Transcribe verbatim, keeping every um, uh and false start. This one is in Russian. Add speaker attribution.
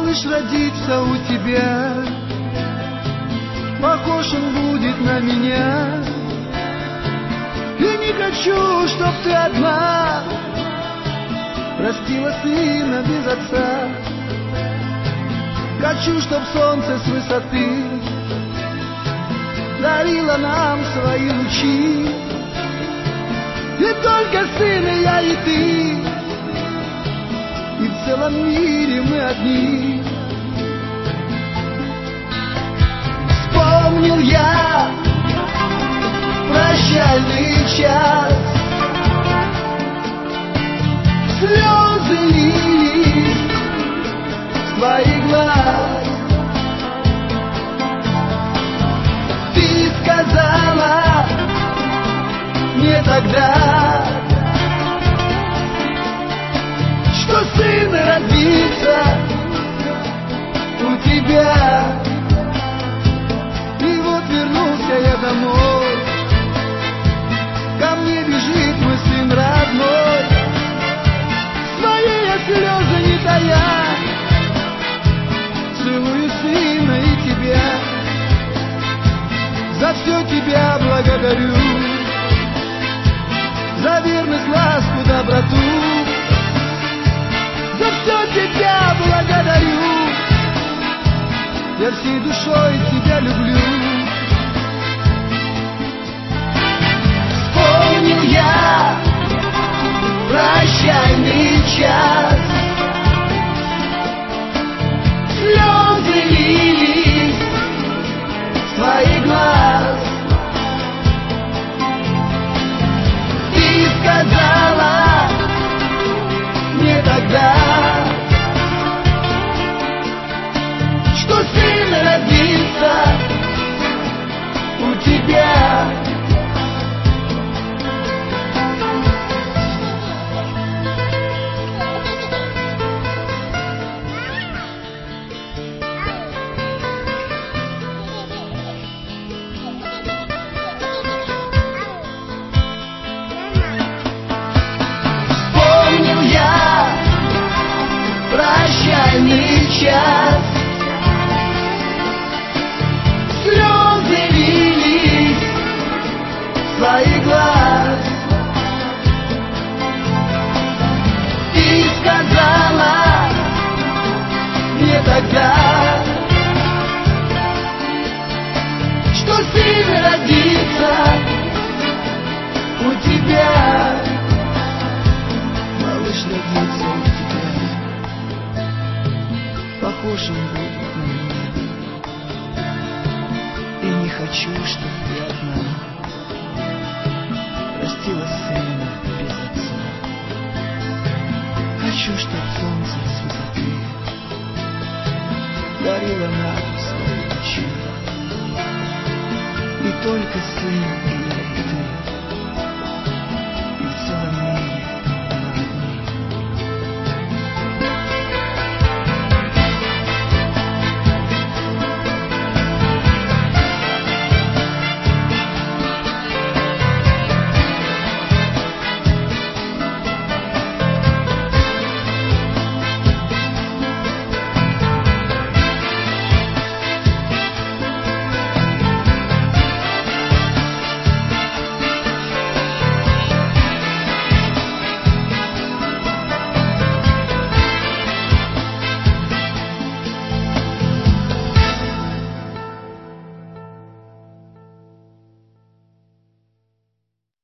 Speaker 1: малыш родится у тебя, похож он будет на меня. И не хочу, чтоб ты одна растила сына без отца. Хочу, чтоб солнце с высоты дарило нам свои лучи. И только сын и я, и ты, и в целом мире мы одни. Вспомнил я прощальный час, слезы лились с твоих глаз. Ты сказала мне тогда, что сын родится у тебя. И вот вернулся я домой, ко мне бежит мой сын родной. Свои я слезы не тая, целую сына и тебя. За все тебя благодарю, за верность, ласку, доброту. За все тебя благодарю, я всей душой тебя люблю. Вспомнил я прощальный час, слезы лились с твоих глаз. Ты сказала мне тогда, что сын родится у тебя. Прощальный час, слезы лились с твоих глаз. Ты сказала мне тогда, что сын родится у тебя. Малыш родится у тебя, похож он будет на меня. И не хочу, чтоб ты одна растила сына без отца. Хочу, чтоб солнце с высоты дарило нам свои лучи. И только сын